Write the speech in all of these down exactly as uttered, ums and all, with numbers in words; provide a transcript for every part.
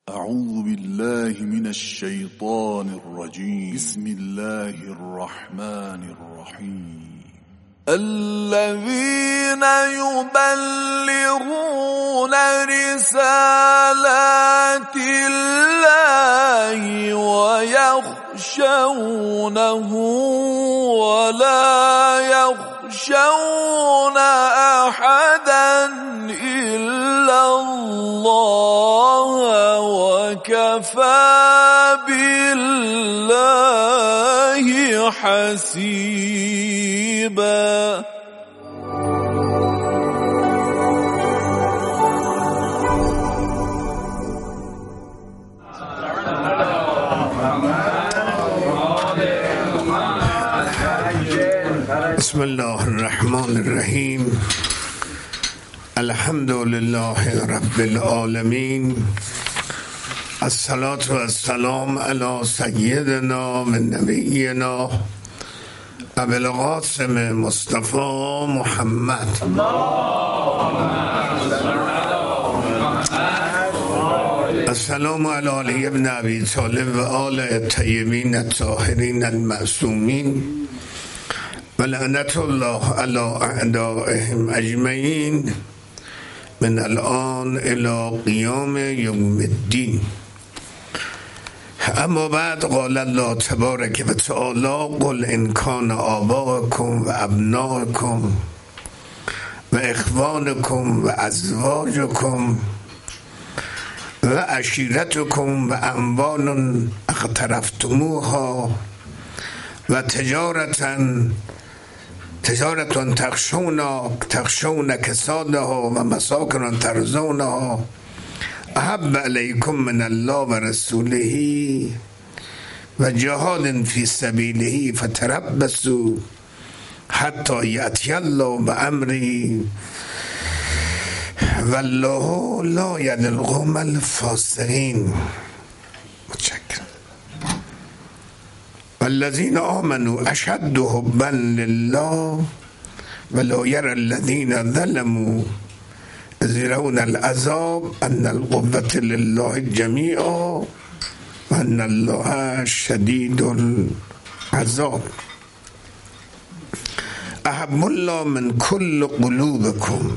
اعوذ بالله من الشیطان الرجیم بسم الله الرحمن الرحیم الذين يبلغون رسالات الله ويخشونه ولا يخشون أحدا إلا الله وكفى بالله حسيبا. بسم الله الرحمن الرحیم الحمد لله رب العالمین الصلاة و السلام علی سیدنا و نبینا ابی القاسم مصطفی محمد. السلام علی علی ابن ابی طالب و آل الطیبین الطاهرین المعصومین و لعنت الله علی اعدائهم اجمعین من الان الى قیام یوم الدین. اما بعد قال الله تبارک و تعالی قل ان کان آباءکم و ابناءکم و اخوانکم و ازواجکم و عشیرتکم و اموال اقترفتموها و تجارتا تجارة تخشون تخشون كسادها و مساكن ترضونها احب الیکم من الله و رسوله و جهاد فی سبیله فتربصوا حتی یأتی الله بامره والله لا یهدی القوم الفاسقین. متشکرم. والذین آمنوا اشد حبا لله ولا یری الذین ظلموا اذ یرون العذاب ان القوة لله جمیعا و ان الله شدید العذاب. احب الله من کل قلوبکم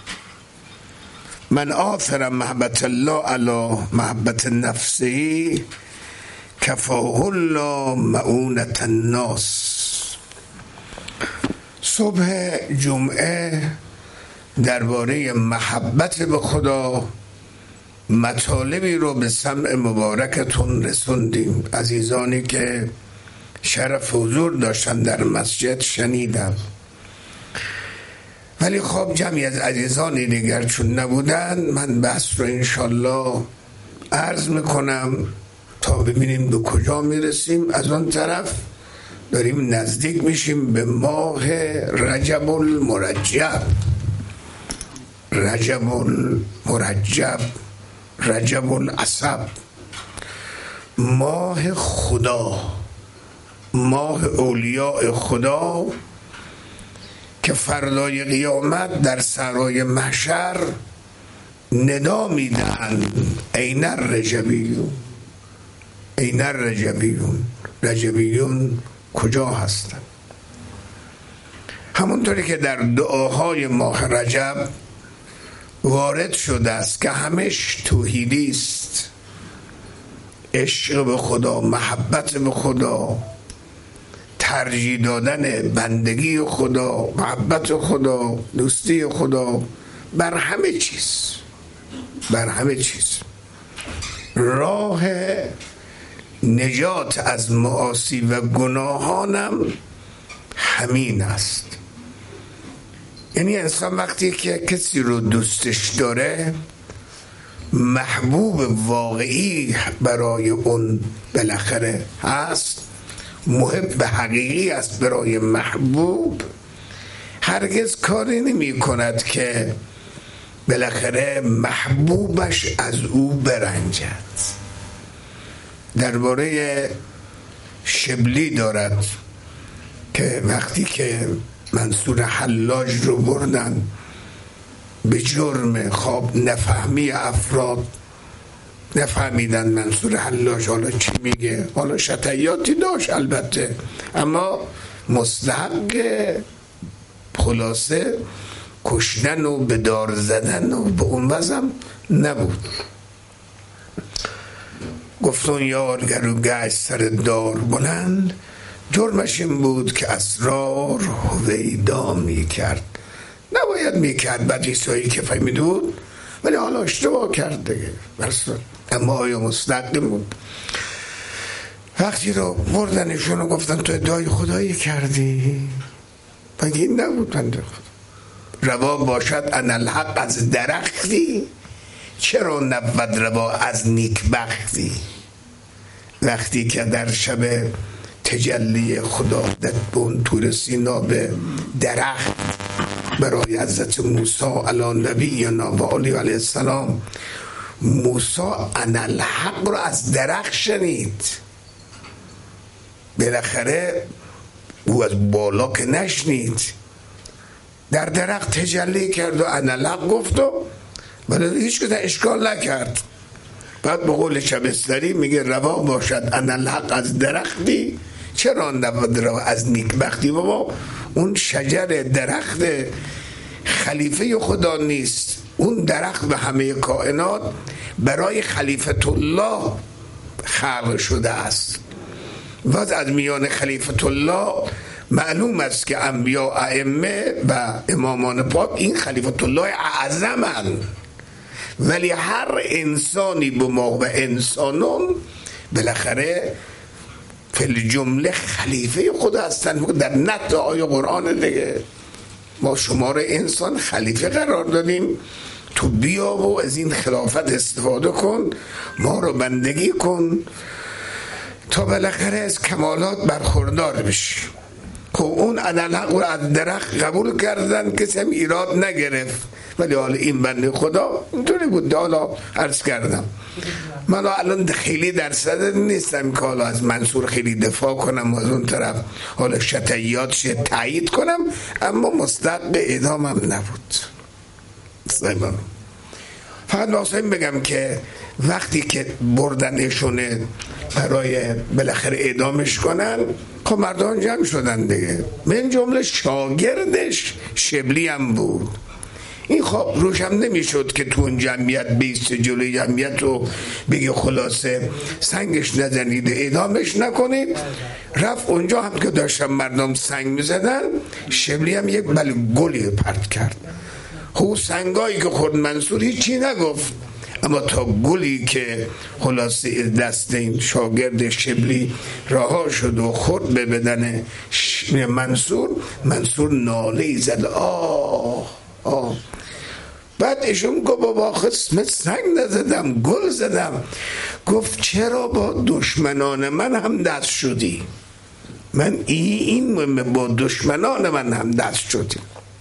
من آثر محبت الله علی محبت نفسه کفاه الله معونة الناس. صبح جمعه درباره محبت به خدا مطالبی رو به سمع مبارکتون رسوندیم. عزیزانی که شرف حضور داشتن در مسجد شنیدم، ولی خب جمعی از عزیزانی دیگر چون نبودن من بحث رو انشالله عرض میکنم تا ببینیم به کجا میرسیم. از آن طرف داریم نزدیک میشیم به ماه رجب المرجب. رجب المرجب، رجب العصب، ماه خدا، ماه اولیاء خدا که فردای قیامت در سرای محشر ندا میدن این الرجبیون، این الرجبیون. رجبیون کجا هستن؟ همونطوری که در دعاهای ماه رجب وارد شده است که همش توحیدی است، عشق به خدا، محبت به خدا، ترجیح دادن بندگی خدا، محبت خدا، دوستی خدا بر همه چیز، بر همه چیز. راه نجات از معاصی و گناهانم همین است. یعنی انسان وقتی که کسی رو دوستش داره، محبوب واقعی برای اون بالاخره هست، محب حقیقی است برای محبوب، هرگز کاری نمی کند که بالاخره محبوبش از او برنجد. درباره شبلی دارد که وقتی که منصور حلاج رو بردن به جرم خواب نفهمی افراد نفهمیدن منصور حلاج حالا چی میگه. حالا شطیاتی داشت البته، اما مستحق خلاصه کشتن و به دار زدن و به اون وزم نبود. گفتون یار گر و گشت سر دار بلند، جرمش این بود که اسرار هویدا میکرد. نباید میکرد بدیسایی که فهمیده بود، ولی حالا اشتباه کرد دیگه. اما آیا مستقیم بود؟ وقتی رو بردنشون و گفتن تو ادعای خدایی کردی، بگه این نبود بنده خدا. روا باشد انالحق از درختی، چرا نبود روا از نیکبختی. وقتی که در شب تجلی خدا در بون طور سینا به درخت برای حضرت موسی علی نبینا و علیه علیه السلام، موسی انالحق رو از درخت شنید. بالاخره او از بالا که نشنید، در درخت تجلی کرد و انالحق گفت و ولی هیچ کسی اشکال نکرد. بعد به قول شبستری میگه روا باشد انالحق از درختی، چرا نبود روا از نیکبختی. بابا اون شجر درخت خلیفه خدا نیست، اون درخت به همه کائنات برای خلیفت الله خلق شده است. و از میان خلیفت الله معلوم است که انبیا، ائمه و امامان پاک این خلیفت الله اعظمند، ولی هر انسانی به ما و انسانون بالاخره فی جمله خلیفه خدا هستند. در نطق آیه قرآن دیگه ما شما رو انسان خلیفه قرار دادیم، تو بیا و از این خلافت استفاده کن، ما رو بندگی کن تا بالاخره از کمالات برخوردار بشی. خب اون انالحق رو از درخت قبول کردن، کسی هم ایراد نگرفت. ولی حالا این بنده خدا اینطوری بود. حالا عرض کردم من الان خیلی در صدد نیستم که حالا از منصور خیلی دفاع کنم و از اون طرف حالا شطیاتش تایید کنم، اما مستحق اعدامم نبود. فقط واسه بگم که وقتی که بردنشونه برای بالاخره اعدامش کنن، خب مردان جمع شدن دیگه، من جمله شاگردش شبلی هم بود. این خب روش هم نمیشد که تو اون جمعیت بیست جلوی جمعیت رو بگه خلاصه سنگش نزنید اعدامش نکنید. رفت اونجا هم که داشتن مردم سنگ میزدن، شبلی هم یک بله گلی پرت کرد. خب سنگایی که خورد منصور هیچی نگفت، اما تا گلی که خلاصه دست این شاگرد شبلی رها شد و خورد به بدن منصور، منصور ناله زد آه آه. بعد ایشون گفت بابا خسمت سنگ نزدم، گل زدم. گفت چرا با دشمنان من هم دست شدی؟ من این با دشمنان من هم دست شدی.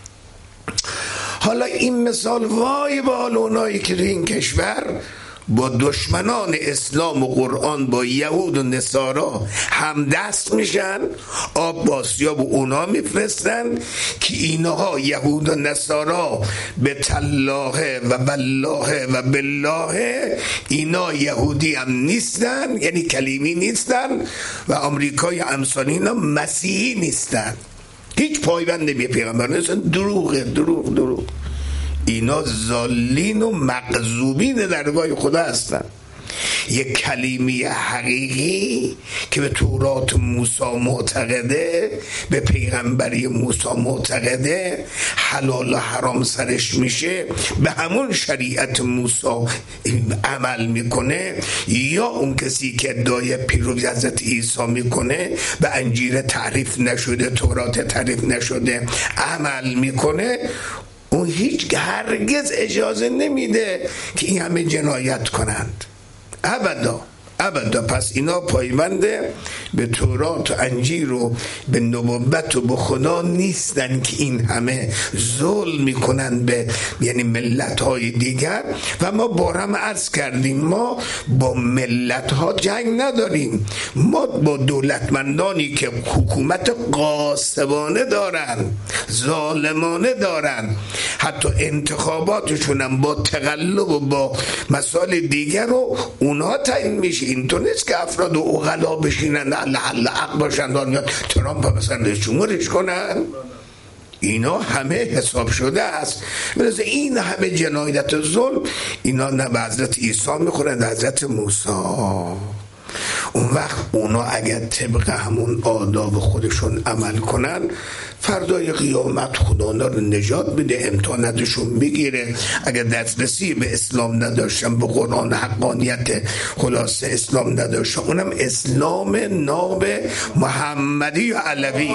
حالا این مثال وای با اونایی که این کشور با دشمنان اسلام و قرآن، با یهود و نصارا هم دست میشن، آب باسیاب و اونا میفرستن که اینها یهود و نصارا به تلاهه و بالله و بالله اینا یهودی هم نیستن، یعنی کلیمی نیستن، و آمریکای امثال اینا مسیحی نیستن، هیچ پایبند به پیغمبر نیستن. دروغه دروغ دروغ. اینا ضالین و مغضوبین درگاه خدا هستن. یک کلیمی حقیقی که به تورات موسی معتقده، به پیغمبری موسی معتقده، حلال و حرام سرش میشه، به همون شریعت موسی عمل میکنه، یا اون کسی که ادعای پیروزی حضرت عیسی میکنه، به انجیل تعریف نشده، تورات تعریف نشده عمل میکنه، اون هیچ هرگز اجازه نمیده که این همه جنایت کنند. ابدا ابدا. پس اینا پایبنده به تورات و انجیل و به نبوت و به خدا نیستن که این همه ظلم میکنن به یعنی ملت های دیگر. و ما بارم عرض کردیم ما با ملت ها جنگ نداریم، ما با دولتمندانی که حکومت قاسبانه دارن، ظالمانه دارن، حتی انتخاباتشون هم با تقلب و با مسائل دیگر رو اونها تعیین میشه. اینطور نیست که افراد عقلا بشینن لعل حق باشن دارن ترامپ مثلا رئیس جمهورش کنن. اینا همه حساب شده است. ولی این همه جنایت ظلم اینا نه به حضرت عیسی میخوره نه حضرت موسی. اون وقت اونا اگر طبق همون آداب خودشون عمل کنن فردای قیامت خدا اونا رو نجات بده، امتحاناتشون بگیره. اگر دسترسی به اسلام نداشتن، به قرآن حقانیت خلاصه اسلام نداشتن، اونم اسلام ناب محمدی و علوی،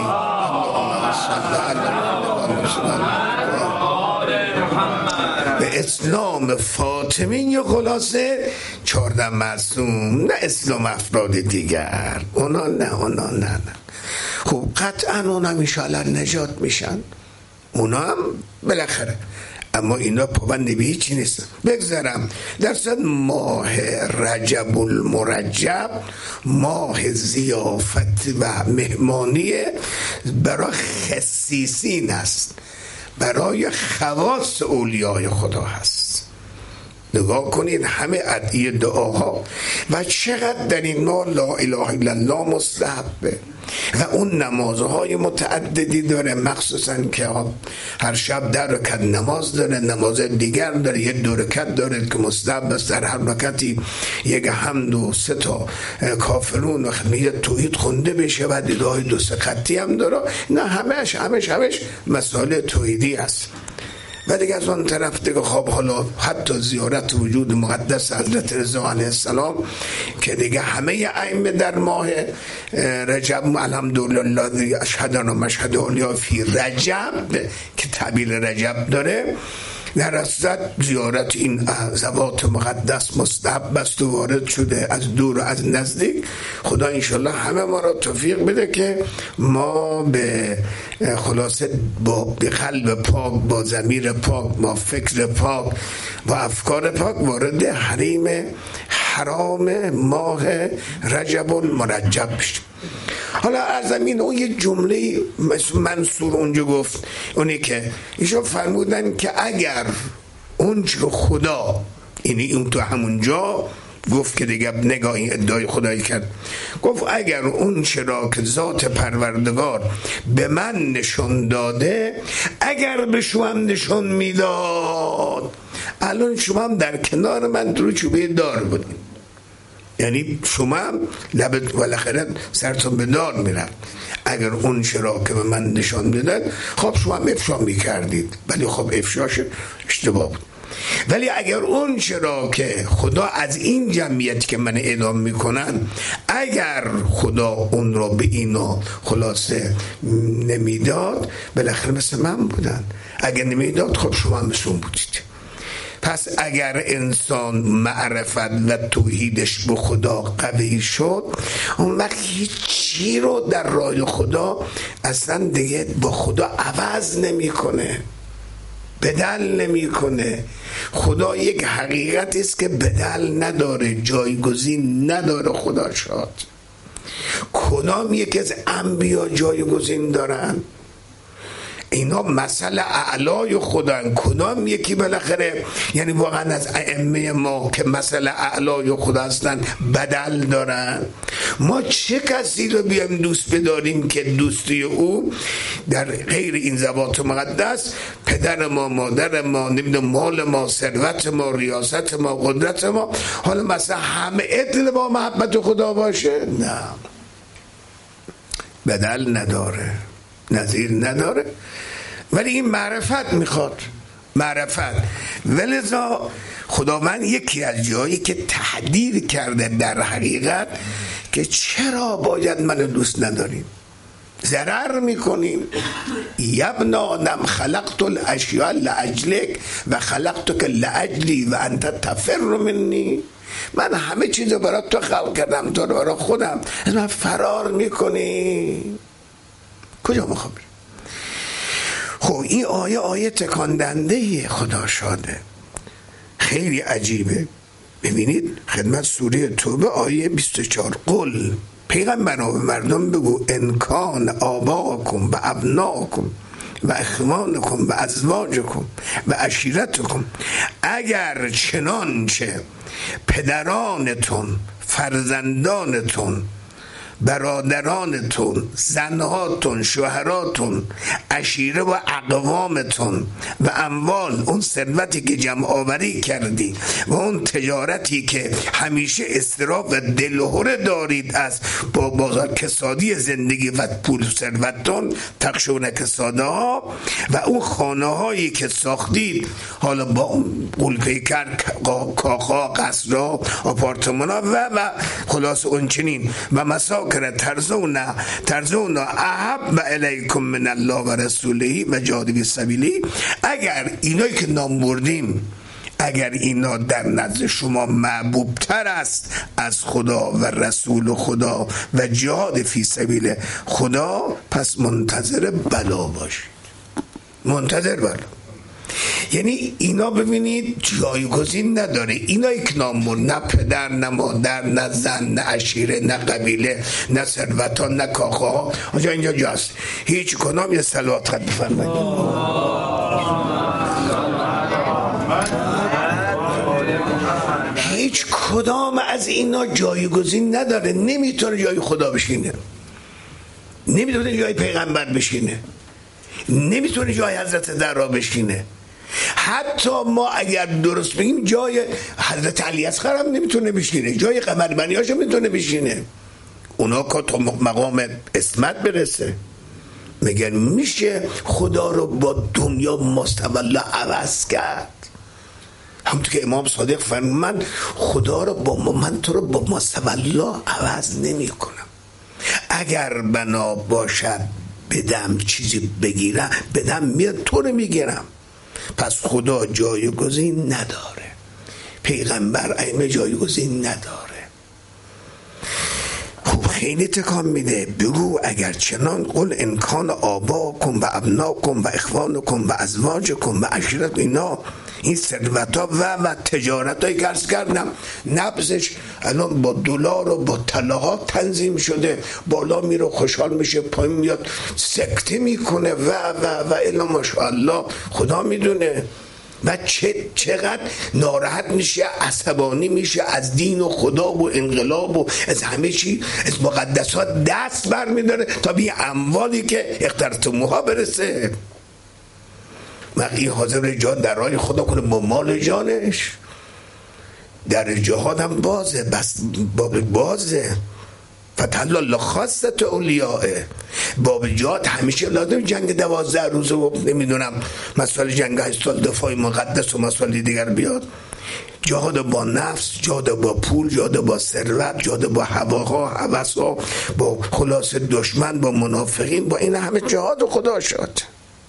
به اسلام فاطمی خلاصه چهارده معصوم، نه اسلام افراد دیگر. اونا نه اونا نه نه خب قطعا اونا هم انشاءالله نجات میشن، اونا هم بالاخره. اما اینا پابند به هیچی نیستن. بگذارم در صد ماه رجب المرجب ماه ضیافت و مهمانی برای خصیصین است، برای خواص اولیای خدا هست. نگاه کنید همه ادعیه دعاها و چقدر در این ماه لا اله الا الله مستحبه و اون نمازهای متعددی داره، مخصوصا که هر شب در رکعت نماز داره، نماز دیگر داره، یک دو رکعت داره که مستحب است، در هر رکعتی یک حمد و سه تا کافرون و خمیت توحید خونده بشه و دعای دو سه خطی هم داره. نه همش همش همش مسائل توحیدی است. و دیگه از اون طرف دیگه خب حالا حتی زیارت وجود مقدس حضرت رضا علیه السلام که دیگه همه ائمه در ماه رجب الحمدلله اشهد ان مشهد اولیا فی رجب که تعبیر رجب داره، در اصل زیارت این ذوات مقدس مستحب است و وارد شده از دور و از نزدیک. خدا انشالله همه ما را توفیق بده که ما به خلاصه با قلب پاک، با ضمیر پاک، با فکر پاک و افکار پاک وارد حریم حرام ماه رجب المرجب بشیم. حالا از زمین اون یه جمله منصور اونجا گفت، اونی که ایشون فرمودن که اگر اون چه خدا، یعنی اون تو همونجا گفت که دیگه نگاه این ادعای خدایی کرد، گفت اگر اون چرا که ذات پروردگار به من نشون داده اگر به شما هم نشون میداد الان شما هم در کنار من رو چوبه دار بودین، یعنی شما هم لبت بالاخره سرتون به دار میرم. اگر اون چرا که به من نشان میداد خب شما هم افشا میکردید، ولی خب افشاش اشتباه بود. ولی اگر اون چرا که خدا از این جمعیت که من اعلام میکنن اگر خدا اون رو به اینو خلاصه نمیداد بالاخره مثل من بودن، اگر نمیداد خب شما مثل اون بودید. پس اگر انسان معرفت و توحیدش به خدا قوی شد اون وقت هیچی رو در راه خدا اصلا دیگه با خدا عوض نمی کنه، بدل نمی کنه. خدا یک حقیقت است که بدل نداره، جایگزین نداره. خدا شاد کدام یکی از انبیا جایگزین دارن؟ اینا مثل اعلای خدا، کدام یکی بالاخره یعنی واقعا از ائمه ما که مثل اعلای خدا هستن بدل دارن؟ ما چه کسی رو بیایم دوست بداریم که دوستی او در غیر این ذوات مقدس پدر ما، مادر ما، نمیدونم مال ما، ثروت ما، ریاست ما، قدرت ما، حالا مثلا همه عدل با محبت خدا باشه؟ نه، بدل نداره، نظیر نداره. ولی این معرفت میخواد، معرفت. ولذا خداوند یکی از جایی که تحدید کرده در حقیقت که چرا باید منو دوست نداریم، ضرر میکنیم. یبن آدم خلقت الاشیاء لاجلک و خلقتک لاجلی و انت تفر منی. من همه چیز رو برای تو خلق کردم، تو رو برای خودم، از من فرار میکنی. کجا میخوام بریم؟ خب این آیه آیه تکاندنده خدا شاده، خیلی عجیبه. ببینید خدمت سوره توبه آیه بیست و چهار، قل پیغمبران به مردم بگو انکان آباکم و ابناکم و اخوانکم و ازواجکم و عشیرتکم، اگر چنانچه پدرانتون، فرزندانتون، برادرانتون، زنهاتون، شوهراتون، عشیره و اقوامتون و اموال، اون ثروتی که جمع آوری کردی و اون تجارتی که همیشه اضطراب و دلهره دارید از با بازار کسادی زندگی و پول ثروتتون تقشون کساده ها و اون خانه هایی که ساختید، حالا با اون قولپیکر، کاخا، قصرها، آپارتمان ها و و خلاص اون چنین و مساکن ترزون ترزون احب الیکم من الله و رسوله و جهاد فی سبیله، اگر اینایی که نام بردیم اگر اینا در نزد شما محبوب تر است از خدا و رسول خدا و جهاد فی سبیل خدا، پس منتظر بلا باشید، منتظر بلا. یعنی اینا ببینید جایگزین نداره. اینا یک نامون، نه پدر، نه مادر، نه زن، نه عشیره، نه قبیله، نه ثروتان، نه کاخها، آنجا اینجا جاست. هیچ کنام. یه صلوات خط بفرمایید. هیچ کدام از اینا جایگزین نداره، نمیتونه جای خدا بشینه، نمیتونه جای پیغمبر بشینه، نمیتونه جای حضرت زهرا بشینه. حتی ما اگر درست بگیم جای حضرت علی اصغر هم نمیتونه بشینه، جای قمر بنیاش هم نمیتونه بشینه. اونا که تا مقام اسمت برسه میگن میشه خدا رو با دنیا مستولا عوض کرد. همونطور که امام صادق فرمود من خدا رو با من تو رو با مستولا عوض نمی کنم. اگر بنا باشد بدم چیزی بگیرم، بدم میاد تو رو میگیرم. پس خدا جایگزین نداره، پیغمبر ائمه جایگزین نداره. خب خیلی تکان میده. بگو اگر چنان، قل انکان آباکم و ابناکم و اخوانکم و ازواجکم و عشیرتکم، اینا این ثروت‌ها و و تجارتایی که عرض کردم نبضش الان با دلار و با طلاها تنظیم شده، بالا میره خوشحال میشه، پایین میاد سکته میکنه و و و الا ماشاءالله خدا میدونه. و چه چقدر ناراحت میشه، عصبانی میشه از دین و خدا و انقلاب و از همه چی، از مقدسات دست بر میداره تا به اموالی که اخترتموها برسه. وقتی حاضر جان در راه خدا کنه با مال جانش، در جهاد هم بازه، بس باب بازه. فتح الله خاصت اولیائه. باب جهاد همیشه لازم جنگ دوازده روزه و نمیدونم مسئله جنگ هشت سال دفاع مقدس و مسئله دیگر بیاد. جهاد با نفس، جهاد با پول، جهاد با ثروت، جهاد با هواها، هوسها، با خلاص دشمن، با منافقین، با این همه جهاد خدا شد.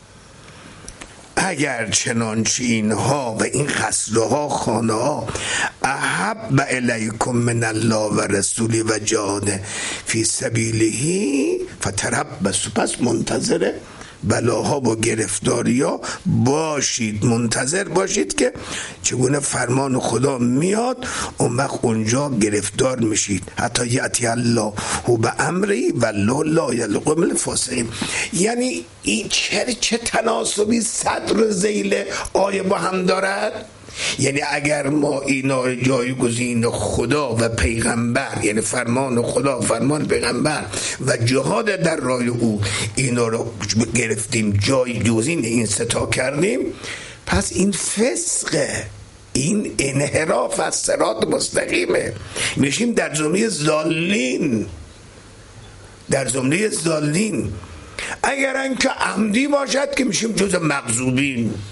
اگر چنانچه اینها و این قصرها، خانه ها احب الیکم من الله و رسولی و جهاد فی سبیله فتربصوا، پس منتظر بلاها و گرفتاریا باشید، منتظر باشید که چگونه فرمان خدا میاد، اون وقت اونجا گرفتار میشید. حتی یأتی الله و به امری و لا یلقم الفاسقین. یعنی این چه چه تناسبی صدر ذیل آیه با هم دارد. یعنی اگر ما اینا جایگزین خدا و پیغمبر، یعنی فرمان خدا، فرمان پیغمبر و جهاد در راه او، اینا رو گرفتیم جایگزین این ستا کردیم، پس این فسقه، این انحراف از صراط مستقیمه، میشیم در زمره ضالین، در زمره ضالین. اگر انکه عمدی باشد که میشیم جز مغضوبین.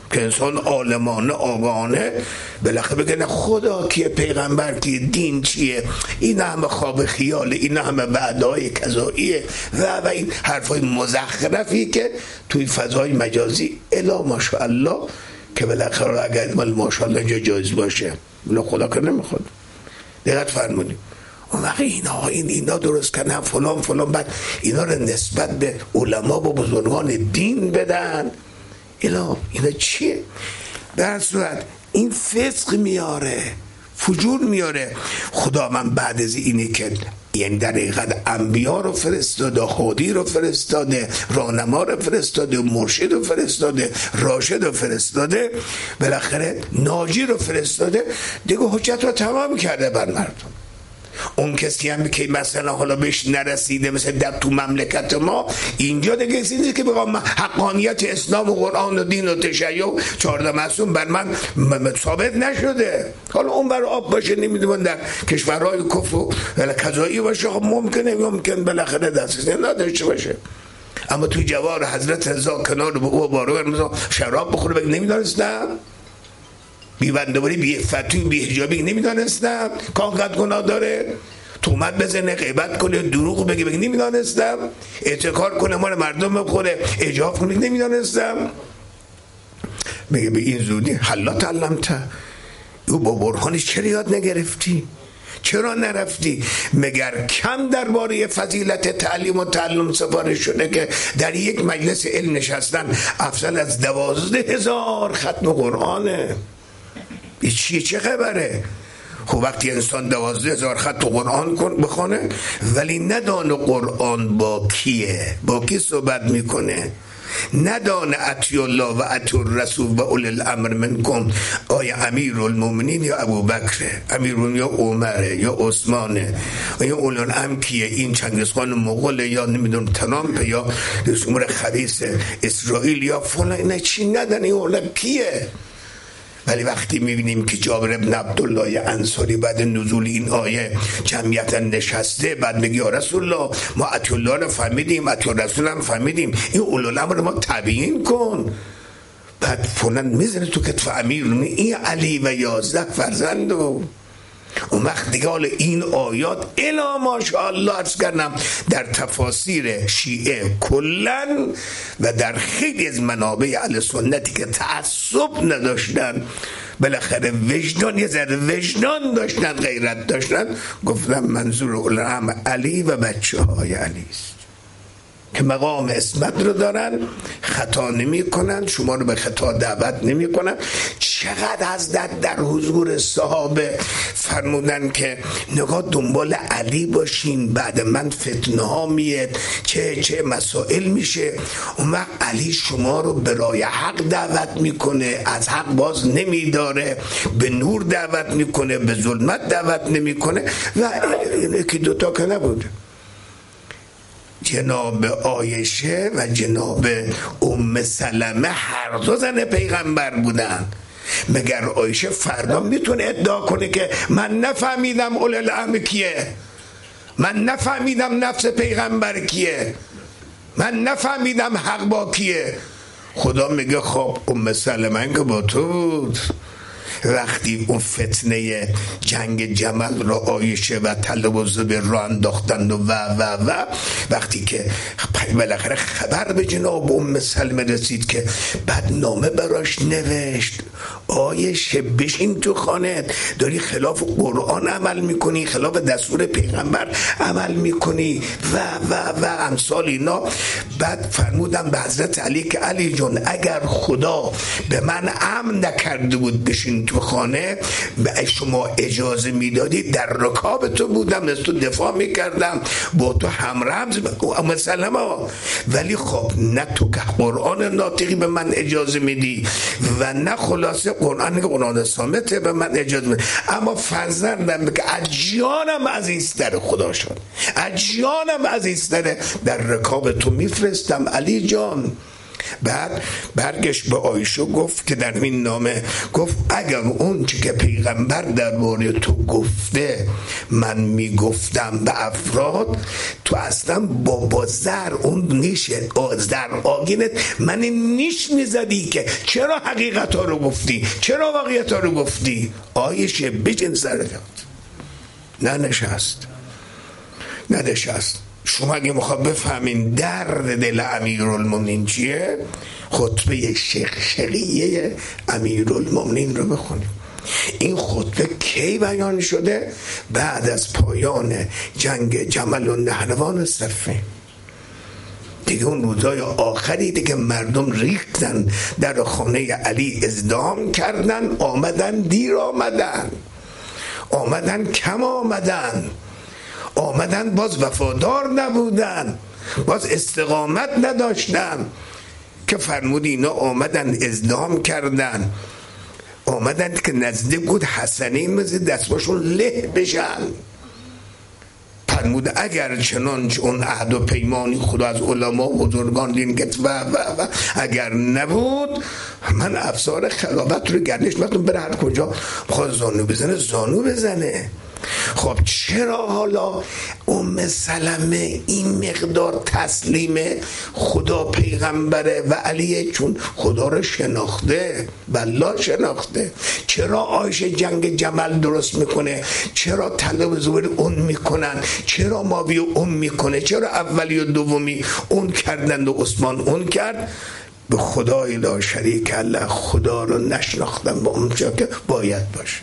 که انسان عالمانه آگاهانه بالاخره بگه نه خدا کیه، پیغمبر کیه، دین چیه، این همه خواب خیاله، این همه وعده‌های کذاییه و و این حرفای مزخرفی که توی فضای مجازی الا ماشاءالله که بالاخره اگر مال ماشاءالله اینجا جایز باشه ولی خدا که نمیخواد. دقت فرمودید اون وقت اینا این اینا درست کردن فلان فلان، بعد اینا رو نسبت به علما و بزرگان دین بدن. اینا اینا چیه؟ در صورت این فسق میاره، فجور میاره. خدا من بعد از اینی که یعنی در حقیقت انبیا رو فرستاده، هادی رو فرستاده، راهنما رو فرستاده، مرشد رو فرستاده، راشد رو فرستاده، بالاخره ناجی رو فرستاده، دیگه حجت رو تمام کرده بر مردم. اون کسی هم که مثلا حالا بهش نرسیده مثل در تو مملکت ما اینجا دیگه چیزی که بگم حقانیت اسلام و قرآن و دین و تشیع و چهارده معصوم بر من ثابت نشده. حالا اون بر آب باشه نمیدونم در کشورهای کفر و کذایی باشه، خب ممکنه ممکن بالاخره دسترسی نداشته باشه. اما توی جوار حضرت رضا کنار او بارو مثلا شراب بخوره بگه نمیدونستم، بی بندواری بی فتوی بی حجابی نمیدانستم که آنقدر گناه داره، تومت بزنه، غیبت کنه، دروغ بگه بگه نمیدانستم، احتکار کنه مال مردم بخوره، اجاف کنه نمیدانستم. میگه به این زودی حالا تعلمت، او با برهانش چرا یاد نگرفتی؟ چرا نرفتی؟ مگر کم درباره فضیلت تعلیم و تعلم سفارش شده که در یک مجلس علم نشستن افضل از دوازده هزار ختم قرآنه؟ این چیه؟ چه خبره؟ خب وقتی انسان دوازده هزار خط قرآن بخونه ولی ندانه قرآن با کیه، با کی صحبت میکنه، ندانه اطیع الله و اطیع الرسول و اولی الامر منکم، آیا امیر المؤمنین یا ابوبکر، امیر یا عمر یا عثمانه، یا اولی الامر کیه، این چنگیزخان مغول یا نمیدونم ترامپ یا رئیس جمهور خبیث اسرائیل یا فلان، اینا چی ندانه این اولی کیه؟ ولی وقتی میبینیم که جابر بن عبدالله انصاری بعد نزول این آیه جمعیت نشسته، بعد میگه یا رسول الله ما اطیع الله رو فهمیدیم، اطیع رسول هم فهمیدیم، این اولو الامر رو ما تبیین کن. بعد فلان میزنه تو کتف امیر، این علی و یازده فرزند و اون وقت دیگه حالا این آیات الا ماشاءالله عرض کردم در تفاسیر شیعه کلن و در خیلی از منابع اهل سنتی که تعصب نداشتن، بالاخره وجدان، یه ذره وجدان داشتن، غیرت داشتن، گفتم منظور اولام علی و بچه های علی است که مقام اسمت رو دارن، خطا نمی کنن، شما رو به خطا دعوت نمی کنن. چقدر حضرت در حضور صحابه فرمودن که نگاه دنبال علی باشین، بعد من فتنه ها میاد، چه چه مسائل میشه، اون وقت علی شما رو به راه حق دعوت میکنه، از حق باز نمیداره، به نور دعوت میکنه، به ظلمت دعوت نمیکنه. و یکی دوتا که نبوده، جناب عایشه و جناب ام سلمه هر دو زن پیغمبر بودن. مگر عایشه فردا میتونه ادعا کنه که من نفهمیدم اول الامر کیه، من نفهمیدم نفس پیغمبر کیه، من نفهمیدم حق با کیه؟ خدا میگه خب ام سلمه که با تو بود، وقتی اون فتنه جنگ جمل را عایشه و طلب و زبیر را انداختند و و و و وقتی که بالاخره خبر به جناب ام سلمه رسید که بدنامه براش نوشت، عایشه بشین تو خانه، داری خلاف قرآن عمل میکنی، خلاف دستور پیغمبر عمل میکنی و و و امثال اینا. بعد فرمودم به حضرت علی که علی جان اگر خدا به من امن نکرده بود بشین تو خانه، به شما اجازه میدادید در رکاب تو بودم، از تو دفاع میکردم، با تو همرمز مثلا. ولی خب نه تو که قرآن ناطقی به من اجازه میدی و نه خلاصه قرآن که قرآن صامته به من اجازه میدی، اما فرزندم که اجیانم عزیزتر خدا شد، اجیانم عزیزتر، در رکاب تو میفرستم علی جان. بعد برگشت به عایشه گفت که در این نامه گفت اگر اون چی که پیغمبر درباره تو گفته من میگفتم به افراد، تو اصلا با بازر اون نیش در آگینت من نیش میزدی که چرا حقیقت ها رو گفتی، چرا واقعیت ها رو گفتی. عایشه بجن سرت نه نشست نه نشست. شما اگه میخواد بفهمین درد دل امیرالمومنین چیه، خطبه شقشقیه امیرالمومنین رو بخونیم. این خطبه کی بیان شده؟ بعد از پایان جنگ جمل و نهروان صفین. دیگه اون روزای آخری دیگه مردم ریختن در خانه علی، ازدحام کردن، آمدن دیر آمدن، آمدن کم آمدن، آمدن باز وفادار نبودن، باز استقامت نداشتن که فرمود اینا آمدن ازدحام کردن، آمدن که نزدیک بود حسنین مثل دستباشون له بشن. فرمود اگر چنانچه اون عهد و پیمانی خدا از علما و بزرگان دین گفت و و و اگر نبود، من افسار خلافت رو گردش مردم بره هر کجا خواهد زانو بزنه زانو بزنه. خب چرا حالا ام سلمه این مقدار تسلیم خدا پیغمبره و علیه؟ چون خدا رو شناخته، والله شناخته. چرا عایشه جنگ جمل درست میکنه؟ چرا طلب زبر اون میکنن؟ چرا ماوی اون میکنه؟ چرا اولی و دومی اون کردند و عثمان اون کرد؟ به خدای لا شریک الله خدا رو نشناختن با اون چه که باید باشه.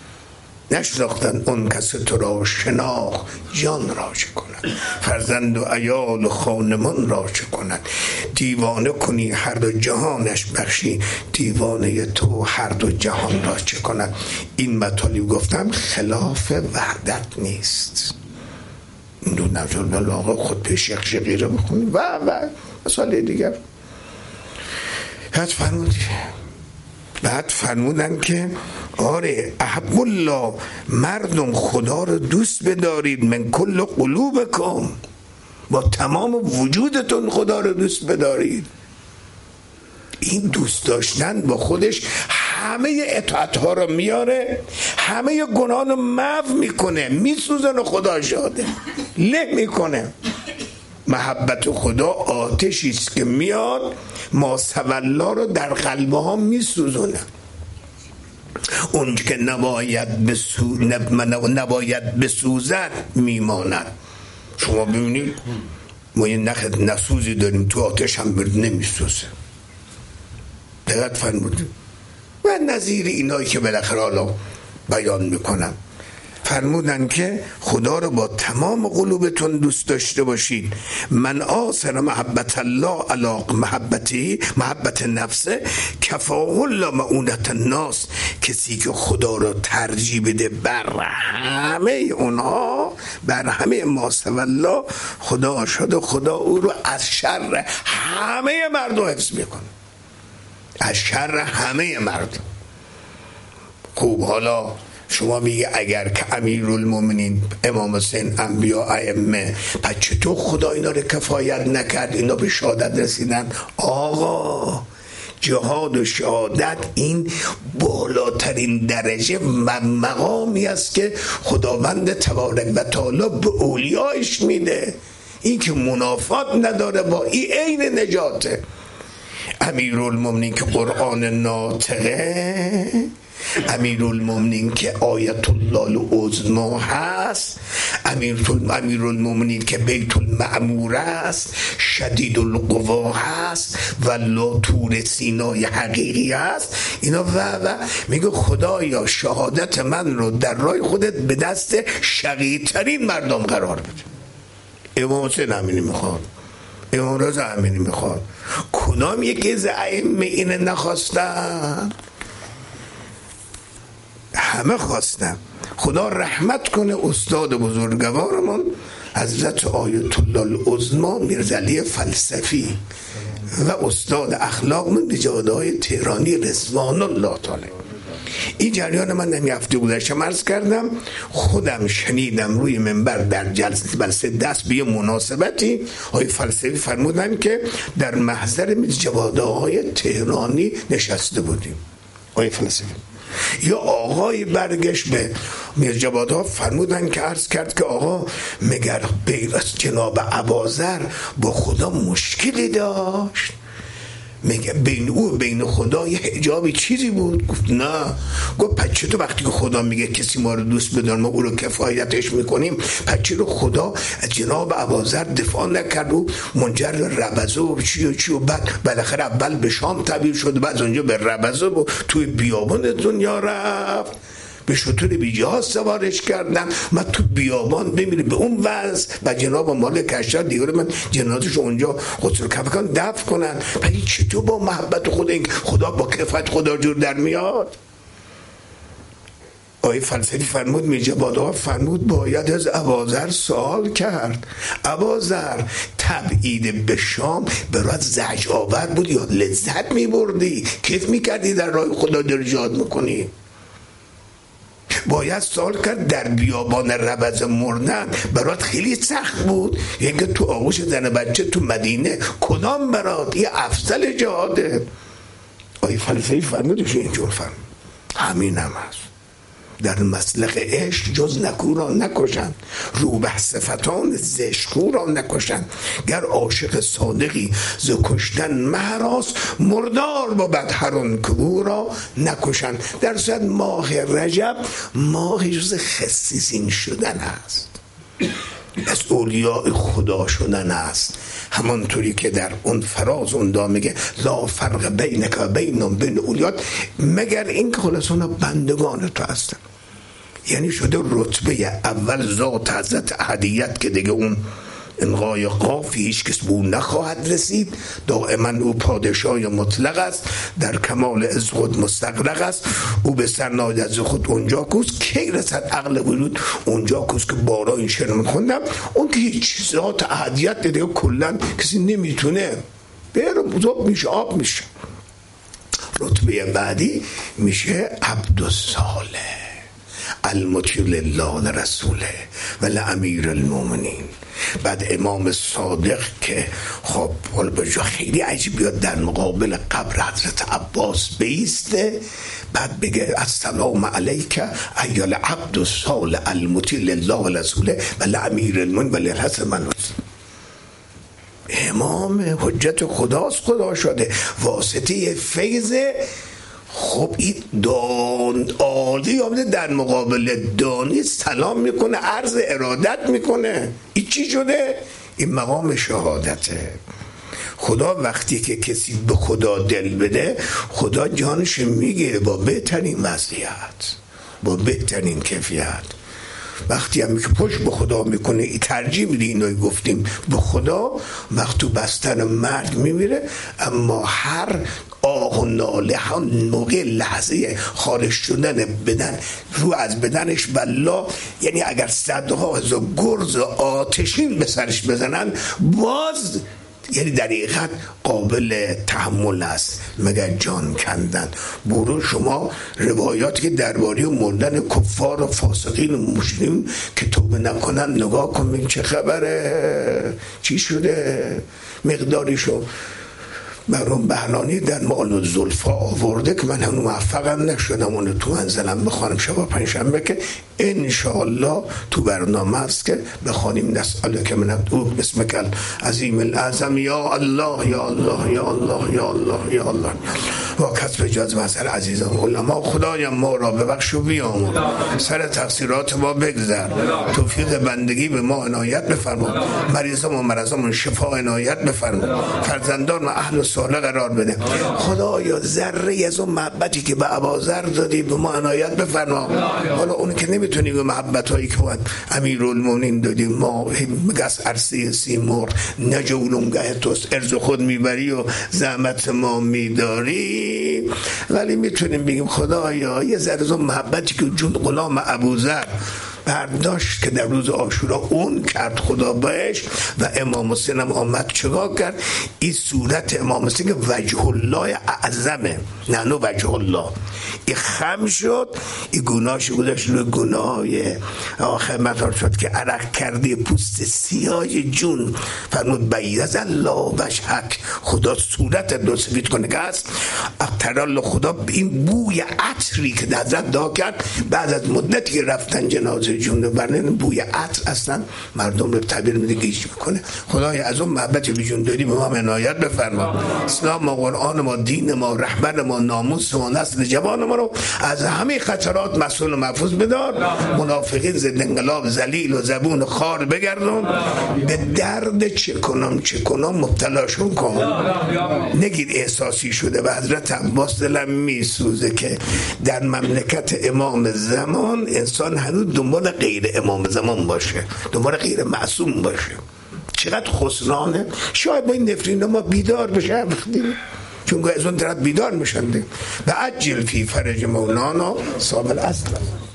نشناختن اون کس تو را شناخت جان را چه کند، فرزند و عیال و خانمان را چه کند، دیوانه کنی هر دو جهانش بخشی، دیوانه تو هر دو جهان را چه کند. این مطالب گفتم خلاف وحدت نیست. این دو نظر بلاغه خود به شیخ شقی رو بخونی و و مسئله دیگر. حد فرمودی بعد فرمودن که آره احب الله، مردم خدا رو دوست بدارید، من کل قلوبکم، با تمام وجودتون خدا رو دوست بدارید. این دوست داشتن با خودش همه اطاعت ها رو میاره، همه گناه رو محو میکنه، میسوزن خدا شاده له میکنه. محبت خدا آتشی است که میاد ما سولا رو در قلب ها میسوزونه. اون که نباید بسو... نباید بسوزد میماند. شما ببینید ما یه نخ نسوزی داریم تو آتش هم برد نمیسوزه. دقت فرمودید. و نظیر اینایی که بالاخره حالا بیان میکنم، فرمودن که خدا رو با تمام قلوبتون دوست داشته باشید. من آثر محبت الله علی محبتی، محبت نفسه کفاه الله معونت الناس، کسی که خدا رو ترجیح بده بر همه اونها، بر همه ما سوی الله، خدا شد و خدا او رو از شر همه مردم حفظ میکنه، از شر همه مردم. خوب حالا شما میگه اگر که امیرالمومنین امام حسین انبیا ائمه، پس چطور خدا اینا رو کفایت نکرد اینا به شهادت رسیدن؟ آقا جهاد و شهادت این بالاترین درجه و مقامی است که خداوند تبارک و تعالی به اولیایش میده. این که منافات نداره با این عین نجاته. امیرالمومنین که قرآن ناطقه، امیرالمومنین که آیت الله العظمی هست، امیرالمومنین که بیت المعمور است، شدید القوا هست و لا طور سینای حقیقی هست. اینا و و میگه خدایا شهادت من رو در راه خودت به دست شقی‌ترین مردم قرار بده. امام حسین همینی میخواد، امام رضا همینی میخواد. کدام یکی از ائمه این نخواستن؟ همه خواستن. خدا رحمت کنه استاد بزرگوارمون حضرت آیت الله العظمی میرزا علی فلسفی و استاد اخلاق من نژادهای تهرانی رضوان الله تعالی. این جریان من نمی هفته گذشته عرض کردم، خودم شنیدم روی منبر در جلسه بلسه دست به مناسبتی آقای فلسفی فرمودن که در محضر جواده‌های تهرانی نشسته بودیم. آقای فلسفی یا آقای برگشت به میرجوادها فرمودن که عرض کرد که آقا مگر بین جناب اباذر با خدا مشکلی داشت؟ میگه بین او بین خدا یه حجابی چیزی بود؟ گفت نه. گفت پس چطور وقتی که خدا میگه کسی ما رو دوست بدار ما او رو کفایتش میکنیم، پس چرا خدا از جناب اباذر دفاع نکرد و منجر ربزه و چی و چی و بعد بالاخره اول به شام تبدیل شد، بعد اونجا به ربزه و توی بیابان دنیا رفت، به شطور بیجاز سوارش کردن، من تو بیابان بمیره به اون وضع و جناب مالک اشتر دیگر من جنازش اونجا غسل کفن دفن کنن. پس چطور با محبت خدا این خدا با کفایت خدا جور در میاد؟ آقای فلسفی فرمود میرجوادها فرمود باید از اباذر سوال کرد. اباذر تبعید به شام برات زجر آور بود یا لذت میبردی؟ کیف میکردی در راه خدا دل جهاد میکنی؟ باید سوال کرد در بیابان ربز مردن برات خیلی سخت بود یا که تو آغوش زن بچه تو مدینه کدام برات یه افضل جهاده؟ آقای فلسفی فرمودش اینجور فرمود همین هم هست، در مسلک عشق جز نکو را نکشند، روبه صفتان زشخو را نکشند، گر عاشق صادقی ز کشتن مهراس، مردار با بدهران کبو را نکشند. در صد ماه رجب ماه جز خسیسین شدن است، از اولیاء خدا شدن است، همانطوری که در اون فراز اون دا میگه لا فرق بینک و بین بین اولیاء، مگر این که خلاص اونا بندگان تو هستن. یعنی شده رتبه اول ذات حضرت احدیت که دیگه اون انقای قافی هیچ کس بو نخواهد رسید، دائما او پادشاه مطلق است، در کمال از خود مستغرق است، او به سرناید از خود اونجا کوست کی رسد عقل وجود اونجا کوست که بارا این شعر من خوندم اون که هیچ ذات احدیت دیگه کلن کسی نمیتونه بره بزرگ میشه آب میشه. رتبه بعدی میشه عبدالصالح المطیع لله رسوله و لامیر المؤمنین. بعد امام صادق که خب جا خیلی عجیب بیاد در مقابل قبر حضرت عباس بیسته، بعد بگه السلام علیک ایها العبد الصالح المطیع لله رسوله و لامیر المؤمنین و للحسن من. امام حجت خداست، خدا شده واسطه فیض. خب این دان عالی آمده در مقابل دانی سلام میکنه، عرض ارادت میکنه. این چی شده؟ این مقام شهادته. خدا وقتی که کسی به خدا دل بده خدا جانش میگیره با بهترین وضعیت با بهترین کیفیت. وقتی هم که پشت به خدا میکنه ای ترجیح میده اینو گفتیم به خدا، وقت تو بستن مرگ میمیره، اما هر آه و ناله هم موقع لحظه خارج شدن بدن رو از بدنش بلا، یعنی اگر صدها هزار گرز آتشین به سرش بزنن باز یعنی در حقیقت قابل تحمل است مگر جان کندن. برو شما روایاتی که درباره مردن کفار و فاسقین و مشرکین که توبه نکنن نگاه کن ببین چه خبره، چی شده. مقداریشو مرحوم بهرانی در مال الزلفا آورده که من هنوز موفقم نشدم اونو تو منزلم بخوانم شب پنجشنبه که انشاءالله تو برنامه است که بخوانیم. نسأله که من ادعو باسمک العظیم الاعظم یا الله یا الله یا الله یا الله یا الله و کسب جذب اثر عزیزان علما. خدایا ما را ببخش و بیامرز، سر تقصیرات ما بگذر، توفیق بندگی به ما عنایت بفرما، مریضان و مرضان شفا عنایت بفرما، فرزندان و اهل صالح قرار بده. خدایا ذره از اون محبتی که به اباذر دادی به ما عنایت بفرما. حالا اون که نمیتونی به محبت هایی که امیرالمومنین دادی ما مگس عرصه سیمور نجولونگه توست ارز خود میبری و زحمت ما میداری، ولی میتونیم بگیم خدایا یه ذره از اون محبتی که جون غلام ابوذر برداشت که در روز عاشورا اون کرد خدا بهش و امام حسین هم آمد چگاه کرد. این صورت امام حسین که وجه الله اعظمه، نه نو وجه الله، این خم شد، این گناهش گذاشت روی گناهی آخر مطار شد که عرق کرده پوست سیاه جون. فرمود بعید از الله وجهک، خدا صورت دو سفید کنه که هست. اقترال خدا این بوی عطری که در زد دا کرد بعد از مدتی که رفتن جنازه جون رو برنه، بوی عطر اصلا مردم رو تعبیر میده گیش میکنه. خدای از اون محبت به جون داری به ما عنایت بفرما. اسلام ما، قرآن ما، دین ما، رهبر ما، ناموس ما، نسل جوان ما رو از همه خطرات مسئول و محفوظ بدار. منافقین ضد انقلاب ذلیل و زبون خار بگردون، به درد چه کنم چه کنم مبتلاشون کن. نگید احساسی شده. و حضرت عباس دلم میسوزه که در مملکت امام زمان انسان هنوز دنبال غیر امام زمان باشه، دنبال غیر معصوم باشه. چقدر خسرانه. شاید با این نفرین ما بیدار بشه وقتی، چون از اون طرف بیدار میشنده. و عجل فی فرج مولانا صاحب الاصل.